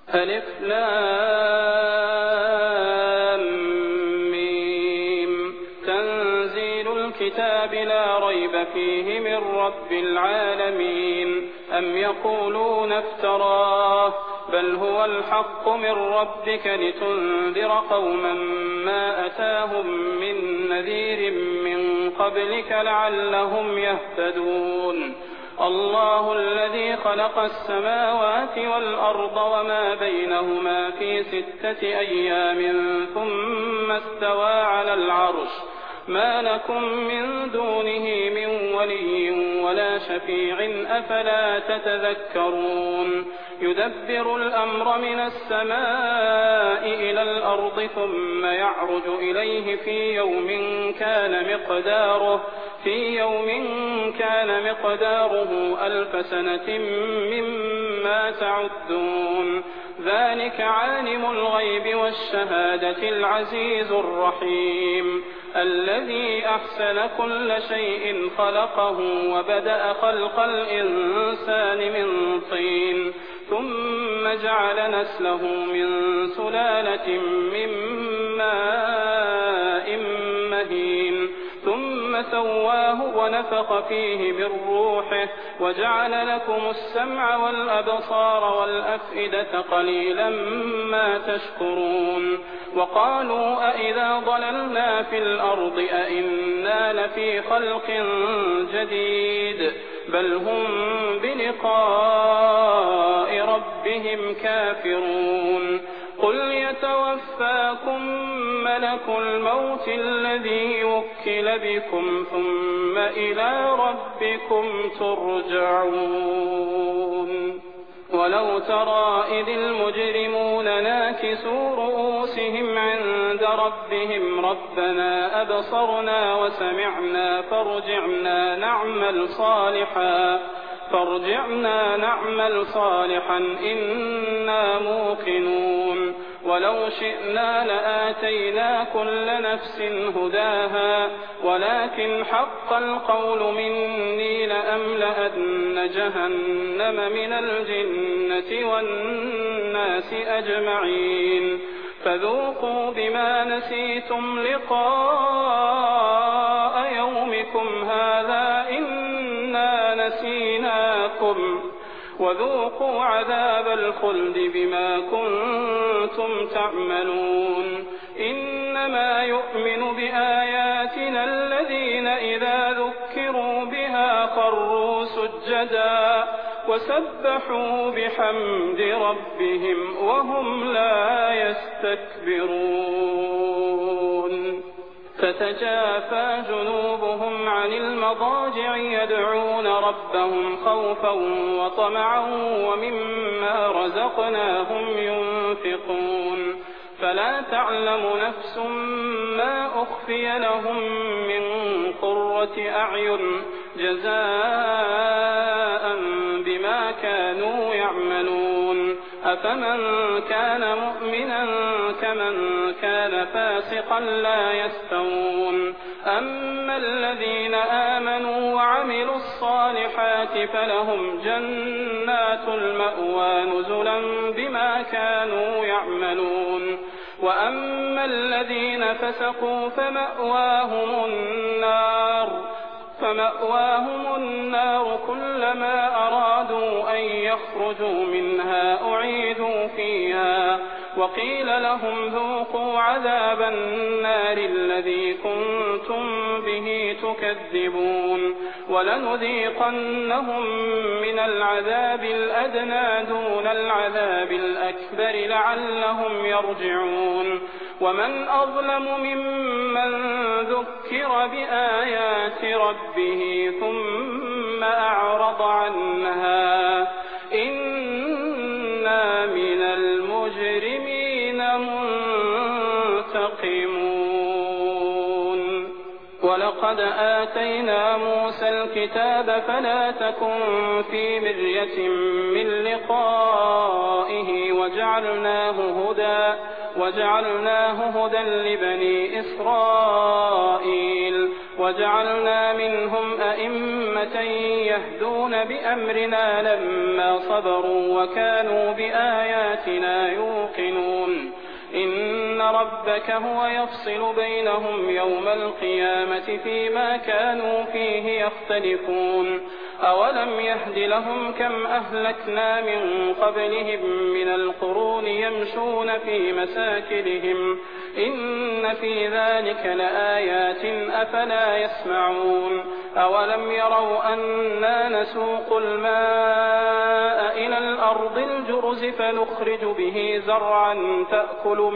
ألف لام ميم. تنزيل الكتاب لا ريب فيه من رب العالمين. أم يقولون افتراه بل هو الحق من ربك لتنذر قوما ما أتاهم من نذير من قبلك لعلهم يهتدون. الله الذي خلق السماوات والأرض وما بينهما في 6 أيام ثم استوى على العرش ما لكم من دونه من ولي ولا شفيع أفلا تتذكرون. يدبر الأمر من السماء إلى الأرض ثم يعرج إليه في يوم كان مقداره 1000 سنة مما تعدون. ذلك عالم الغيب والشهادة العزيز الرحيم الذي أحسن كل شيء خلقه وبدأ خلق الإنسان من طين ثم جعل نسله من سلالة من ماء مهين ثم سواه ونفخ فيه من روحه وجعل لكم السمع والأبصار والأفئدة قليلا ما تشكرون. وقالوا أئذا ضللنا في الأرض أئنا لفي خلق جديد بل هم بلقاء ربهم كافرون. قل يتوفاكم ملك الموت الذي وكل بكم ثم إلى ربكم ترجعون. ولو ترى إذ المجرمون ناكسوا رؤوسهم عند ربهم ربنا أبصرنا وسمعنا فارجعنا نعمل صالحا إنا موقنون. ولو شئنا لآتينا كل نفس هداها ولكن حق القول مني لأملأن جهنم من الجنة والناس أجمعين. فذوقوا بما نسيتم لقاء يومكم هذا إنا نسيناكم وذوقوا عذاب الخلد بما كنتم تعملون. إنما يؤمن بآياتنا الذين إذا ذكروا بها خروا سجدا وسبحوا بحمد ربهم وهم لا يستكبرون. فتجافى جنوبهم عن المضاجع يدعون ربهم خوفا وطمعا ومما رزقناهم ينفقون. فلا تعلم نفس ما أخفي لهم من قرة أعين جزاء بما كانوا يعملون. أفمن كان مؤمنا كمن كان فاسقا لا يستوون. أما الذين آمنوا وعملوا الصالحات فلهم جنات المأوى نزلا بما كانوا يعملون. وأما الذين فسقوا فمأواهم النار كلما أرادوا أن يخرجوا منها أعيدوا فيها وقيل لهم ذوقوا عذاب النار الذي كنتم به تكذبون. ولنذيقنهم من العذاب الأدنى دون العذاب الأكبر لعلهم يرجعون. ومن أظلم ممن ذكر بآيات ربه ثم أعرض عنها إنا من المجرمين منتقمون. ولقد آتينا موسى الكتاب فلا تكن في مرية من لقائه وجعلناه هدى لبني إسرائيل. وجعلنا منهم أئمة يهدون بأمرنا لما صبروا وكانوا بآياتنا يوقنون إن ربك هو يفصل بينهم يوم القيامة فيما كانوا فيه يختلفون أولم يهد لهم كم أهلكنا من قبلهم من القرون يمشون في مساكنهم إن في ذلك لآيات أفلا يسمعون أولم يروا أنا نسوق الماء إلى الأرض الجرز فنخرج به زرعا تأكل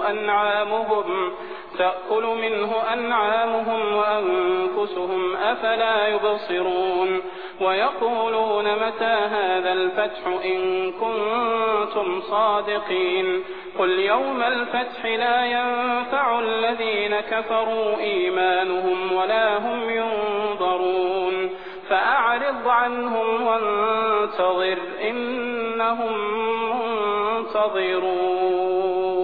منه أنعامهم وأنفسهم أفلا يبصرون ويقولون متى هذا الفتح إن كنتم صادقين قل يوم الفتح لا ينفع الذين كفروا إيمانهم ولا هم ينظرون فأعرض عنهم وانتظر إنهم منتظرون